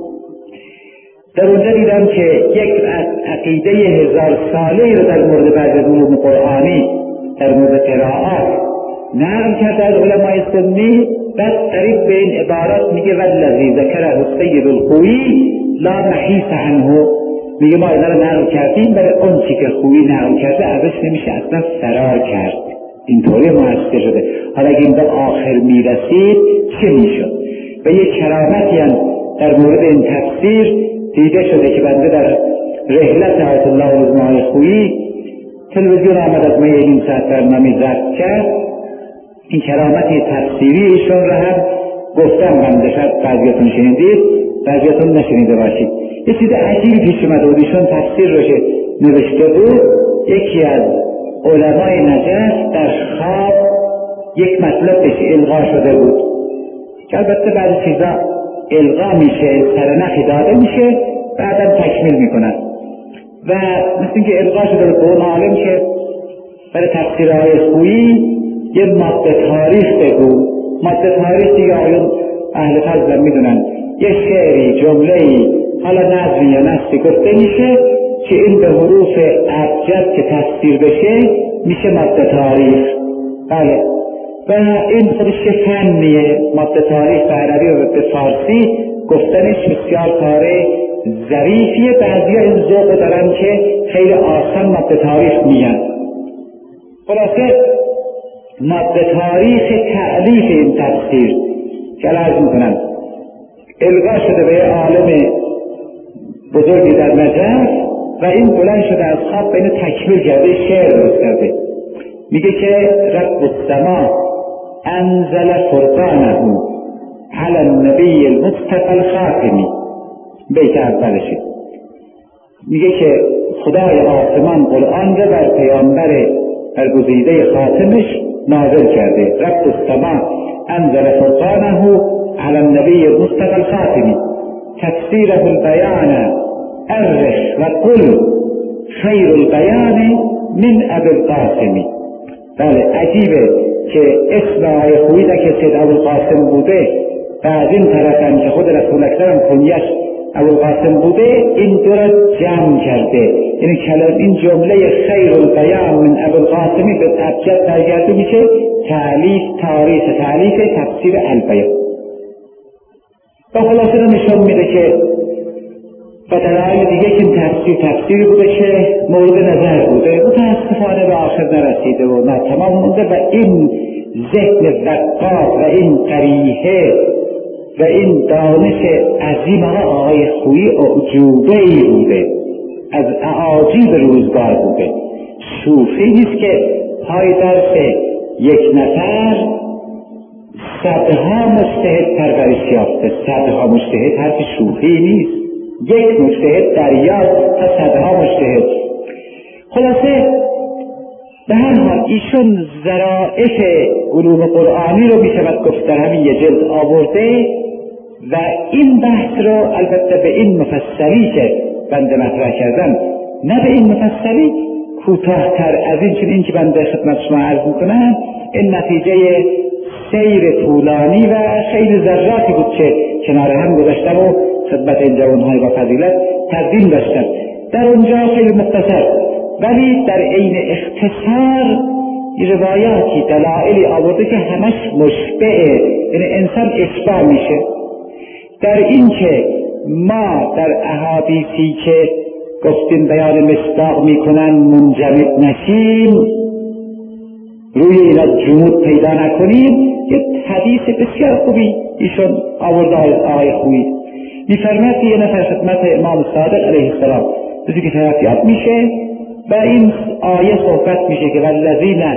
در اونجا دیدم که یک عقیده 1000 ساله‌ای رو در مورد بعضی از علوم قرآنی در مورد قرائات نقل کرده از علمای سنی. بعد قریب به این عبارات میگه والذی ذکره السید الخویی لا محیص عنه، میگه ما اینا رو نقل کردیم برای اون چی که خویی نقل کرده ازش نمیشه اصلا فرار کرد. اینطوری مؤثر شده. حالا اگه این به آخر میرسید چه میشد؟ و یک کرامتی هم در مورد این تفسیر دیده شده که بنده در رحلت آیت الله رضوانی خویی تلویزیون آمد از من این ساعت برنامه ضبط کرد. این کرامتی تفسیری ایشون رو هم گفتم بنده، شاید بعضیاتون شنیدید بعضیاتون نشنیده باشید. یه چیز عجیبی پیش اومده بود. ایشون تفسیر رو که نوشته بود، یکی از علمای نجف در خواب یک مطلب بهش القا شده بود که البته بعضی چیزا القا میشه، سرنخی داده میشه، بعدم تکمیل میکنن و مثل اینکه القا شده بود به اون عالم که برای تفسیرهای خویی یه ماده تاریخ بگو. ماده تاریخ دیگه آیون اهل فضل میدونن، یه شعری، جمله‌ای، حالا نظمی یا نثری گفته میشه که این به حروف ابجد که تفسیر بشه میشه ماده تاریخ. بله، و این خودش فنیه. ماده تاریخ به عربی و به فارسی گفتنش بسیار کاره ظریفیه. بعضی ها این ذوق دارن که خیلی آسان ماده تاریخ میگن. خلاصه ماده تاریخ تألیف این تفسیر که عرض میکنن القا شده به عالم بزرگی در نجف و این بلند شده از خواب اینو تکمیل کرده، شعر درست کرده. میگه که رب السما انزل فرقانه علی النبی المصطفى الخاتمی. بیت اولشه میگه که خدای آسمان قرآن را بر پیامبر برگزیده خاتمش نازل کرده. رب السما انزل فرقانه علی النبی المصطفى الخاتمی تفسیره البیان ارخ و قل خیر البیان من ابی القاسمی. بله، عجیبه که اسم آقای خویی که سید ابوالقاسم بوده و از این طرفم که خود رسول اکرم کنیش ابوالقاسم بوده، این دو را جمع کرده. یعنی کلام این جمله خیر البیان من ابوالقاسمی به ابجد برگرده میشه تاریخ تفسیر البیان. و خلاصه رو نشون میده که و دلایل دیگه که این تفسیری بوده که مورد نظر بوده، متاسفانه به آخر نرسیده و ناتمام مونده و این ذهن وقاف و این قریحه و این دانش عظیم آقای خویی اعجوبه‌ای بوده، از اعاجیب روزگار بوده. صوفی نیست که پای درس یک نفر صدها مجتهد پرورش یافته. صدها مجتهد حرف شوخی نیست، یک مجتهد دریاست تا صدها مجتهد. خلاصه به هر حال ایشون ظرائف علوم قرآنی رو میشود گفت در همین یه جلد آورده و این بحث رو البته به این مفصلی که بنده مطرح کردم، نه به این مفصلی، کوتاه‌تر از این، چون این که بنده خدمت شما عرض میکنم این نتیجه سیر طولانی و خیلی ذراتی بود که کنار هم گذاشتم و خدمت این جوانهای با فضیلت تقدیم داشتم. در اونجا خیلی مختصر ولی در عین اختصار روایاتی دلایلی آورده که همش مشبعه، یعنی انسان اشباع میشه در این که ما در احادیثی که گفتیم بیان مصداق میکنن منجمد نشیم، روی اینا جمود پیدا نکنیم. یه حدیث بسیار خوبی ایشون آورده آقای خویی میفرماید یه نفر خدمت امام صادق علیه السلام روزی که فراتیاب میشه و این آیه صحبت میشه که والذین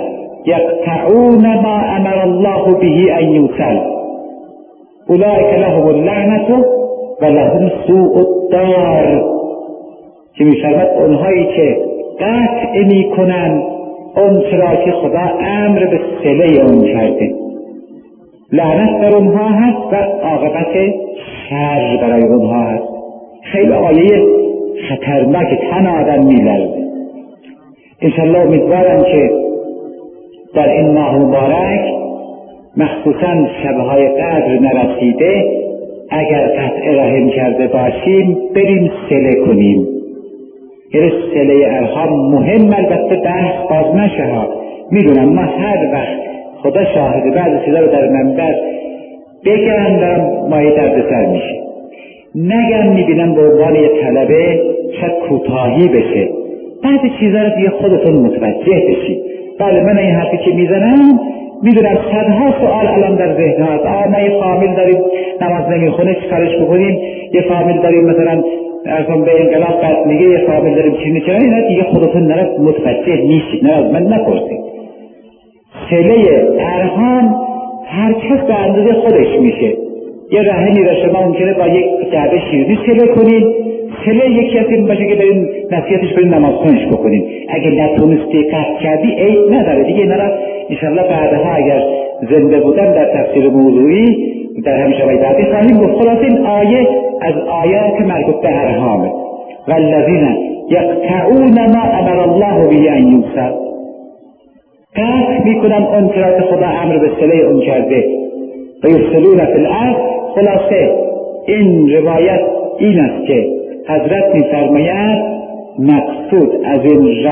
یقطعون ما امر الله به ان یوصل اولئک لهم اللعنة و لهم سوء الدار، که می‌فرماید اونهایی که قطع میکنن اون چرا که خدا امر به صله اون کرده، لعنت بر اونها هست و عاقبت شر برای اونها هست. خیلی آیه خطرناک، تن آدم میلرزه. انشالله امیدوارم که در این ماه مبارک مخصوصا شبهای قدر نرسیده اگر قطع رحم کرده باشیم بریم صله کنیم. یعنی صله ارحام مهم، البته بحث باز نشه ها. میدونم ما هر وقت خدا شاهد بعض چیزا رو در منبر بگم دارم مایه دردسر میشه، نگم میبینم به عنوان یه طلبه شاید کوتاهی بشه، بعض چیزا رو دیگه خودتون متوجه بشید. بله من این حرفی که میزنم میدونم صدها سوال الان در ذهن هست. ما یه فامیل داریم نماز نمیخونه چیکارش بکنیم، یه فامیل داریم مثلا ارزم به انقلاب قد میگه، یه فامیل داریم چی میکنه، اینا دیگه خودتون نرد متوجه نیستید، نه از من نپرسید. صله ارحام هر کس به اندازه خودش میشه. یه رحمی را شما ممکنه با یک جعبه شیرینی صله کنید، صله یکی از این باشه که برین نصیحتش برین نماز خونش بکنید. اگه نتونستی قطع کردی عیب نداره دیگه. اینا را انشاءالله بعدها اگر زنده بودن در تفسیر موضوعی در همین شبای بعدی خواهیم گفت. خلاص این آیه از آیات مربوط به ارحامه. والذین یقطعون ما امر الله به ان یوصل، قطع میکنن اون چرا که خدا امر به صله اون کرده، و یفسدون فی الارض. خلاصه این روایت این است که حضرت میفرماید مقصود از این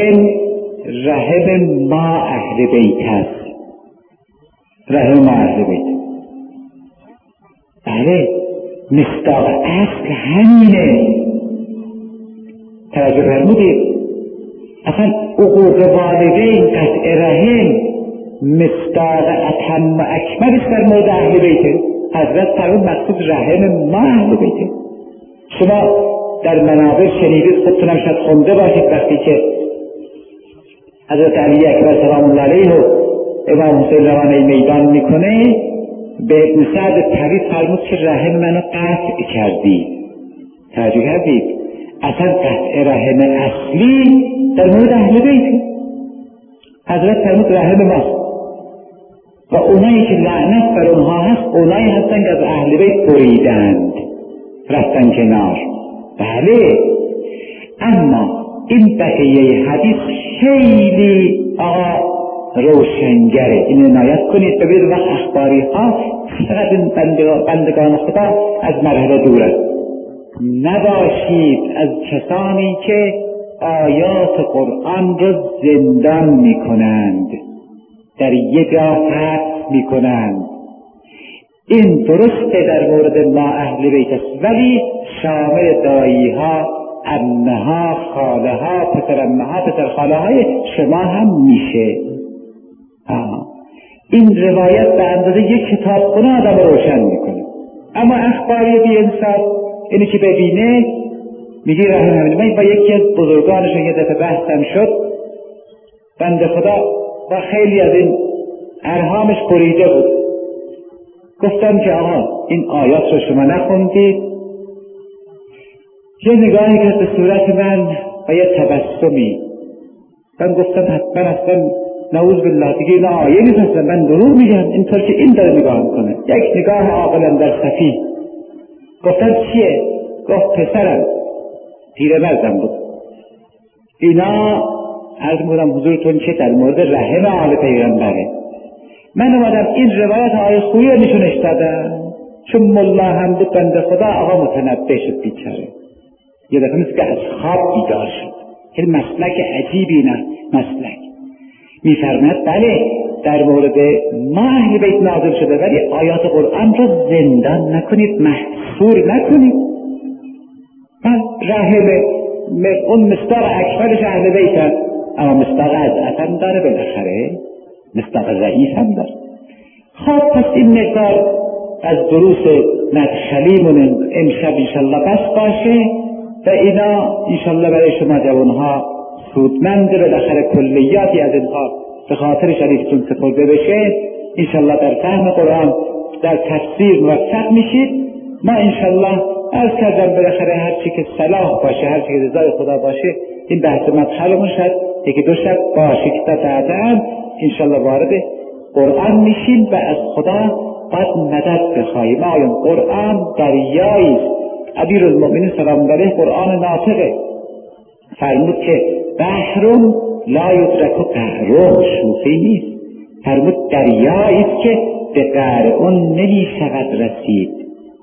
رحم ما اهل بیت است. رحم ما اهل بیت، بله مصداق اصل همینه. توجه فرمودید؟ اصلا عقوق والدین قطع رحم مصداق اتم و اکملش در مورد اهل بیته. حضرت فرمود مقصود رحم ما اهل بیته. شما در منابر شنیدید، خودتونم شاید خونده باشید، وقتی که حضرت علی اکبر سلام الله علیه و امام حسین روانه میدان میکنه، به ابن سعد طویل فرمود که رحم منو قطع کردی. توجه کردید؟ اصلا قطع رحم اصلی در مورد اهل بیت. حضرت فرمود رحم ماست و اونایی که لعنت بر اونها هست اونایی هستن که از اهل بیت بریدند رفتن کنار. بله، اما این بقیه حدیث خیلی روشنگره. این عنایت کنید ببینید وقت اخباری ها چقدر بندگان خدا از مرحله دوره. نباشید از کسانی که آیات قرآن را زندان میکنند، در یک جا حبس میکنند. این درسته در مورد ما اهل بیت است، ولی شامل دایی ها، عمه ها، خاله ها، پسر عمه ها، پسر خاله های شما هم میشه. این روایت به اندازه یک کتابخونه آدم روشن میکنه. اما اخباری بی انصاف اینی که ببینه میگی رحم همین. من با یکی از بزرگانشون یه دفعه بحثم شد، بنده خدا با خیلی از این ارحامش بریده بود. گفتم که آقا این آیات رو شما نخوندید؟ یه نگاهی کرد به صورت من و یه تبسمی. من گفتم حتما اصلا نعوذ بالله دیگه این آیه نیست، اصلا من دروغ میگم اینطور که این داره نگاه میکنه. یک نگاه عاقلم در صفی. گفتم چیه؟ گفت پسرم پیرمردم بود. اینا عرض میکنم حضورتون که در مورد رحم آل پیغمبره. من اومدم این روایت آیه خویی رو نشونش دادم، چون ملا هم بود بنده خدا آقا متنبه شد بیچاره. یه دفعه مثل که از خواب بیدار شد. این مسلک عجیبی نه مسلک. میفرماید بله در مورد ما اهل بیت نازل شده، ولی آیات قرآن رو زندان نکنید، محصور نکنید. رحم اون مصداق اکبرش اهل بیت هست، اما مصداق از هم داره، بالاخره مصداق ضعیف هم داره. خب پس این مقدار از دروس مدخلیمون امشب انشالله بس باشه و اینا انشالله برای شما جوانها سودمنده. بالاخره کلیاتی از اینها به خاطر شریفتون سپرده بشه، انشالله در فهم قرآن در تفسیر موفق میشید. ما انشالله از کردم بالاخره هرچی که صلاح باشه، هرچی که رضای خدا باشه، این بحث مدخلمون شد یکی دو شب باشه که تفاعتاً انشالله وارد قرآن میشیم و از خدا باید مدد بخواهیم. آیون قرآن دریایی است. امیرالمؤمنین سلام علیه قرآن ناطقه فرمود که بحرون لا یدرک قعره، شوخی نیست. فرمود دریایی است که به قعر اون نمیشود رسید.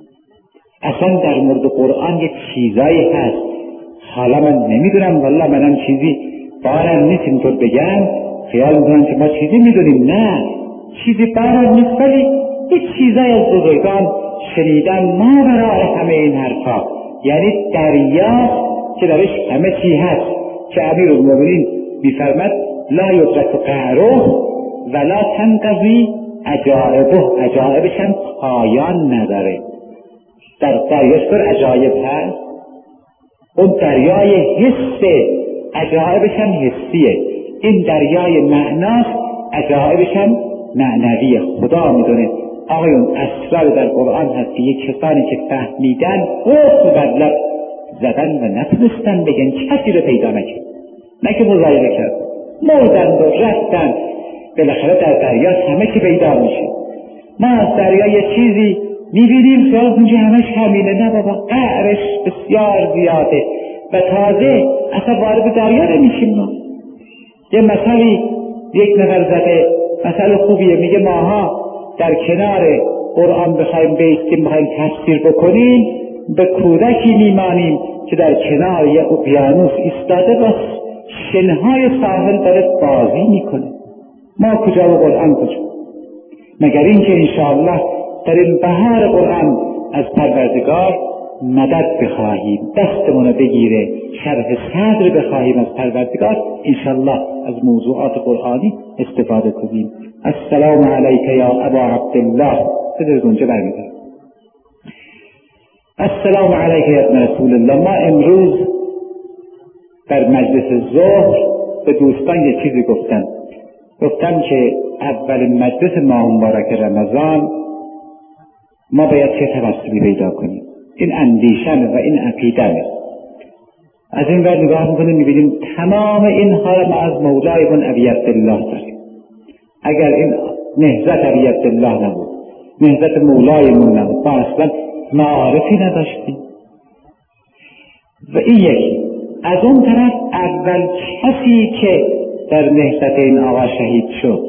اصلا در مورد قرآن یک چیزایی هست، حالا من نمیدونم، والله منم چیزی بارم نیست اینطور بگم، خیال میکنم که ما چیزی میدونیم. نه، چیزی بارم نیست، ولی یک چیزایی از بزرگان شنیدن ما برای همه این حرفا، یعنی دریا که درش همه چی هست، که امیرالمؤمنین میفرمد لا یدرک قعره ولا تنقضی عجائبه، عجائبش هم پایان نداره. در دریاش پر عجایب هست، اون دریای حسه، عجایبش هم حسیه. این دریای معناست، عجایبش هم معنویه. خدا میدونه. آقایون اسرار در قرآن هست که یک کسانی که فهمیدن اوه بر لب زدن و نتونستن بگن، کسی رو پیدا نکرد، نه که مظاهره کرد، مردن و رفتن. بالاخره در دریا همه که پیدا میشه. ما از دریا یه چیزی میبینیم خیال اونجا همش همینه، نه بابا، قعرش بسیار زیاده و تازه اصلا وارد دریا نمیشیم. ما یه مثلی یک نفر زده، مثل خوبیه، میگه ماها در کنار قرآن بخوایم بیستیم، بخوایم تفسیر بکنیم، به کودکی میمانیم که در کنار یه اقیانوس ایستاده با شنهای ساحل داره بازی میکنه. ما کجا و قرآن کجا؟ مگر اینکه انشاءالله در این بهار قرآن از پروردگار مدد بخواهیم، دستمون بگیره، شرح صدر بخواهیم از پروردگار، انشاءالله از موضوعات قرآنی استفاده کنیم. السلام علیک یا ابا عبدالله. صدر اونجا برمیدارم. السلام علیک یا ابن رسول الله. ما امروز در مجلس ظهر به دوستان یه چیزی گفتم که اول مجلس ماه مبارک رمضان ما باید چه توسلی پیدا کنیم. این اندیشن و این عقیدن. از این ور نگاه میکنیم میبینیم تمام اینها را ما از مولایمون ابی عبدالله داریم. اگر این نهضت ابی عبدالله نبود، نهضت مولایمون نبود، ما اصلا معارفی نداشتیم. و این یکی. از اون طرف اول کسی که در نهضت این آقا شهید شد،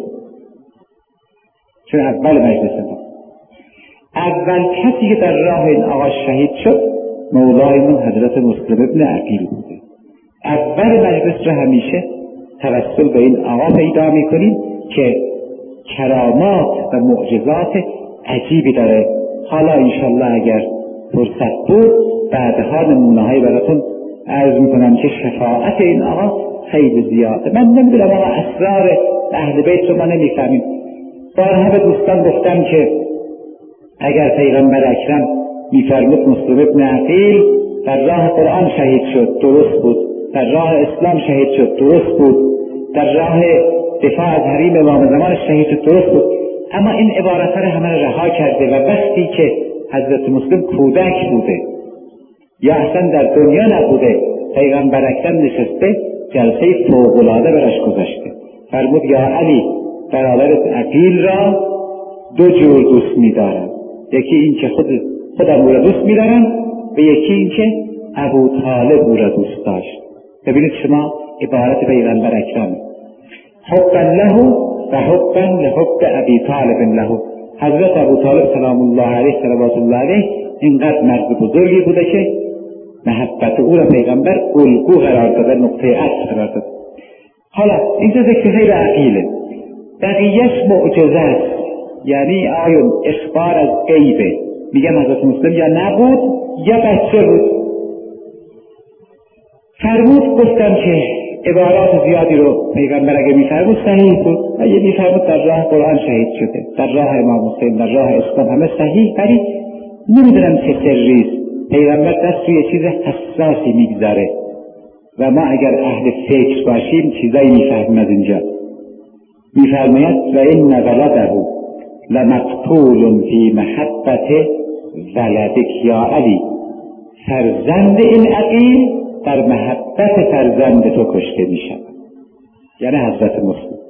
چون اول مجلس ما، اول کسی که در راه این آقا شهید شد مولایمون حضرت مسلم ابن عقیل بوده. اول مجلس را همیشه توسل به این آقا پیدا میکنیم که کرامات و معجزات عجیبی داره. حالا انشالله اگر فرصت بود بعدها نمونه‌هایی براتون عرض میکنم که شفاعت این آقا خیلی زیاده. من نمیدونم آقا اسرار اهل بیت رو ما نمیفهمیم. بارها به دوستان گفتم که اگر پیغمبر اکرم میفرمود مسلم ابن عقیل در راه قرآن شهید شد، درست بود. در راه اسلام شهید شد، درست بود. در راه دفاع از حریم امام زمان شهید شد، درست بود. اما این عبارت را همه رها کرده و وقتی که حضرت مسلم کودک بوده یا اصلا در دنیا نبوده، پیغمبر اکرم نشسته جلسه فوق‌العاده براش گذاشته. فرمود یا علی، برادرت عقیل را دو جور دوست می‌دارم. یکی این که خودم او را دوست می‌دارم و یکی این که ابو طالب او را دوست داشت. ببینید شما عبارت پیغمبر اکرم، حبا له و حبا لحب ابی طالب له. حضرت ابو طالب سلام الله علیه صلوات الله علیه اینقدر مرد بزرگی بوده که محبت او را پیغمبر الگو قرار داده، نقطه عطف قرار داده. حالا اینجا ذکر غیر عقیله، بقیهش معجزه است، یعنی آیون اخبار از غیبه. میگم حضرت مسلم یا نبود یا بچه بود. فرمود گفتم که عبارات زیادی رو پیغمبر اگه میفرمود صحیح بود، اگه میفرمود در راه قرآن شهید شده، در راه امام حسین، در راه اسلام، همه صحیح. ولی نمیدونم چه سریست پیغمبر دست روی چیز حساسی میگذاره و ما اگر اهل فکر باشیم چیزایی میفهمیم از اینجا. میفرماید و این ولده لمقتول فی محبت ولدک یا علی، فرزند این عقیل در محبت فرزند تو کشته میشود. یعنی حضرت مسلم.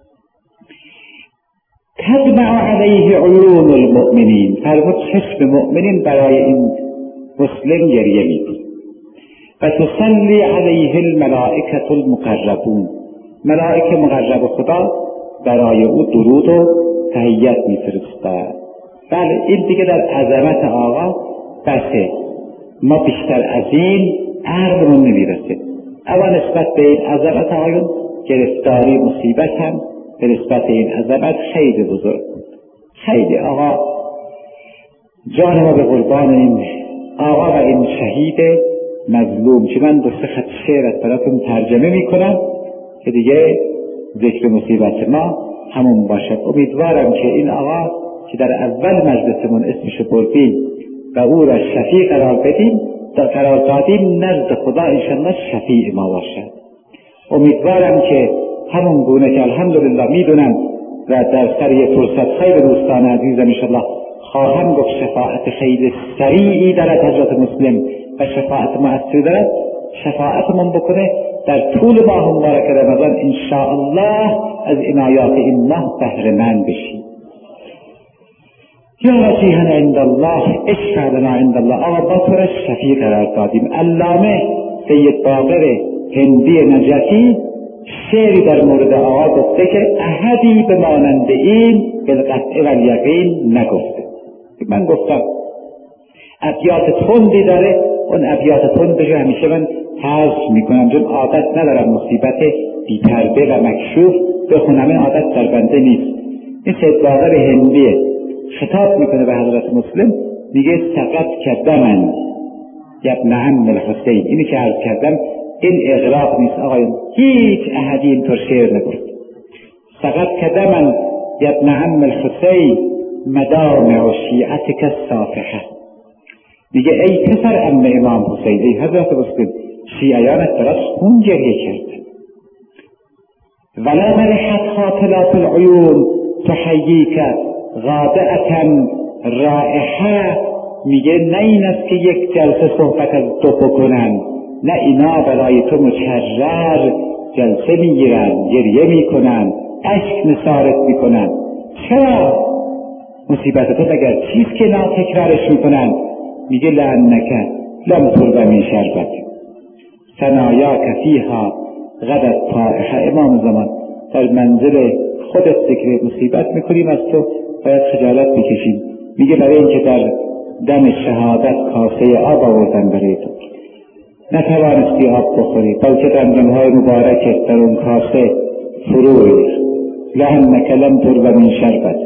تدمع علیه عیون المؤمنین، فرمود چشم مؤمنین برای این مسلم گریه می‌کند. و تصلی علیه الملائکة المقربون، ملائکه مقرب خدا برای او درود و تحیت می‌فرستند. بله این دیگه در عظمت آقا بسه، ما بیشتر از این عقلمون نمیرسه. اما نسبت به این عظمت آقایون گرفتاری مصیبت هم به نسبت این عظمت خیلی بزرگ بود. خیلی آقا جان ما به قربان این آقا و این شهید مظلوم. چه من 2-3 خط شعر براتون ترجمه میکنم که دیگه ذکر مصیبت ما همون باشد. امیدوارم که این آقا که در اول مجلسمون اسمشو بردیم و او را شفیع قرار دادیم نزد خدا انشاءالله شفیع ما باشد. امیدوارم که همون گونه که الحمدلله میدونم و در سر یه فرصت خیلی دوستان عزیزم انشاءالله خواهم گفت شفاعت خیلی سریعی دارد حضرت مسلم و شفاعت مؤثری دارد، شفاعتمون بکنه در طول ماه مبارک رمضان انشاءالله از عنایات این ماه بهره مند بشیم. یا وجیها عند الله اشفع لنا عند الله. آقا با تو را شفیع قرار دادیم. علامه سید باقر هندی نجفی شعری در مورد آقا گفته که احدی به مانند این بالقطع والیقین نگفته. من گفتم ابیات تندی داره، اون ابیات تندش همیشه من حذف میکنم چون عادت ندارم مصیبت بی‌پرده و مکشوف بخونم، این عادت در بنده نیست. این سید باقر هندیه خطاب میکنه به حضرت مسلم، میگه سقط کردمن ابن عم الحسین. اینی که عرض کردم این اغراق نیست آقایون، هیچ احدی اینطور شعر نگفت. سقط کردمن ابن عم الحسین مدامع شیعتک الصافحه. میگه ای پسر عم امام حسین، ای حضرت مسلم شیعیانت برات خون جریه کرد. ولا مرحت خاطلات العیون تحییک غادعتا رائحه. میگه نه این است که یک جلسه صحبت از تو بکنن، نه اینا برای تو مکرر جلسه میگیرن، گریه میکنن، اشک نثارت میکنن. چرا؟ مصیبت تو مگر چیز که نا تکرارش میکنن؟ میگه لعنک لم ترب من شربت ثنایاک فیها غدت طائحه. امام زمان در منزل خودت ذکر مصیبت میکنیم، از تو باید خجالت بکشیم. میگه برای اینکه در دم شهادت کاسه آب آوردن برای تو، نتوانستی آب بخوری بلکه دندانهای مبارکت در اون کاسه فرو ریخت. لعنک لم ترب من شربت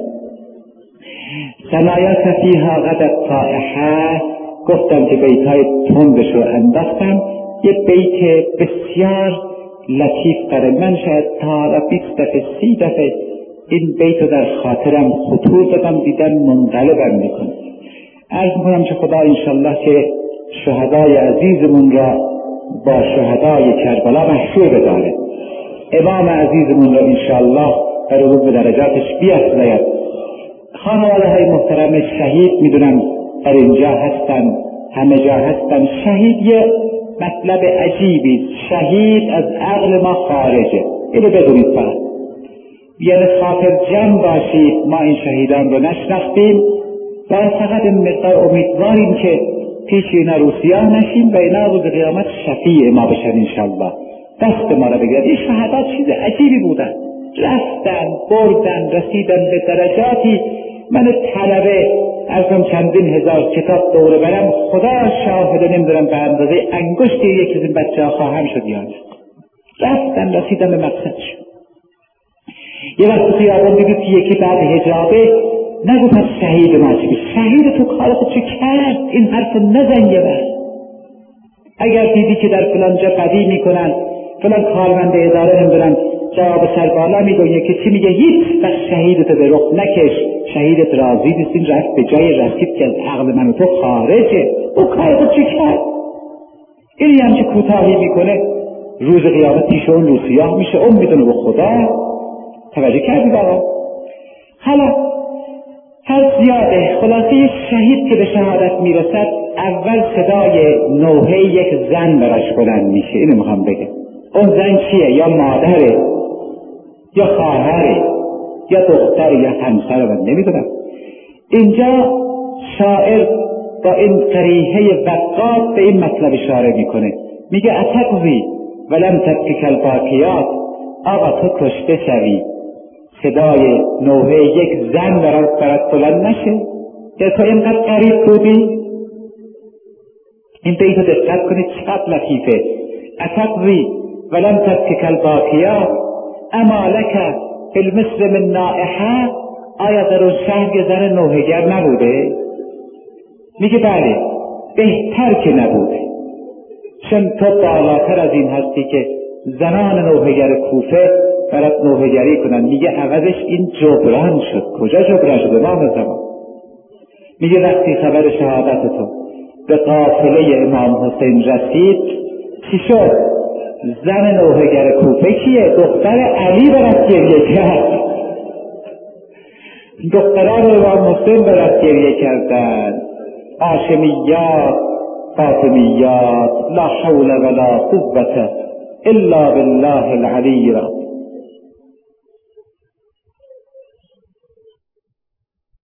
ثنایاک فیها غدت طائحه. گفتم که بیتهای تندش رو انداختم، یه بیت بسیار لطیف قرار. من شاید تا 20 دفعه 30 دفعه این بیت رو در خاطرم خطور دادم، دیدم منقلبم میکنه. عرض میکنم که خدا انشالله که شهدای عزیزمون را با شهدای کربلا محشور بداره، امام عزیزمون را انشالله در علوم به درجاتش بیافزاید. خانواده های محترم شهید میدونم در اینجا هستن، همه جا هستن. شهید یه مطلب عجیبی، شهید از عقل ما خارجه، اینو بدونید فقط. یعنی خاطر جمع باشید ما این شهیدان رو نشناختیم و فقط این مقدار امیدواریم که پیش اینا روسیان نشیم و اینا روز قیامت شفیع ما بشن انشالله، دست ما رو بگیرد. این شهادات چیز عجیبی بودن، رفتن بردن رسیدن به درجاتی. من طلبه ازم چندین هزار کتاب دوره برم، خدا شاهده نمیدونم به اندازه انگشت یکی از این بچه ها خواهم شد یا نه. رفتن رسیدن به مقصدشون. یه وقت خیابان دیدید که یکی بعد حجابه نگفت شهید ما چی، شهید تو کار خود چه کرد؟ این حرف نزن یه وقت. اگر دیدی که در فلان جا بدی میکنن، فلان کارمند اداره نمیدونن جواب سربالا میگه، یکی چی میگه؟ هیچ وقت شهیدت به رخ نکش، شهیدت راضی نیستین رفت به جای رسید که از عقل من و تو خارجه. او کار خود چه کرد؟ اینی هم که کوتاهی میکنه روز قیامت پیش اون رو سیاه میشه، اون میدونه به خدا توجه کردید آقا؟ حالا هر زیاده خلاصه شهید که به شهادت میرسد اول صدای نوحه یک زن براش بلند میشه. اینو میخوام بگم. اون زن چیه؟ یا مادره یا خواهره یا دختر یا همسر، من نمیدونم. اینجا شاعر با این قریحه وقات به این مطلب اشاره میکنه، میگه اتقوی ولم تبکک الباکیات، آقا تو کشته شوی صدای نوحه یک زن برات بلند نشه؟ یا تو اینقدر قریب بودی؟ این بیتو دقت کنید چقدر لطیفه. اتقوی ولم تبکک الباکیات اما لک فی المصر من نائحه، آیا در اون شهر یه زن نوحه‌گر نبوده؟ میگه بله، بهتر که نبوده، چون تو بالاتر از این هستی که زنان نوحه‌گر کوفه برات نوحه‌گری کنن. میگه عوضش این جبران شد. کجا جبران شد؟ امام زمان. میگه وقتی خبر شهادت تو به قافله امام حسین رسید چی شد؟ زن نوحه‌گر کوفه کیه؟ دختر علی برات گریه کرد. دختران امام حسین برات گریه کردن. هاشمیات، فاطمیات، لا حول ولا قوة الا بالله العلی العظیم.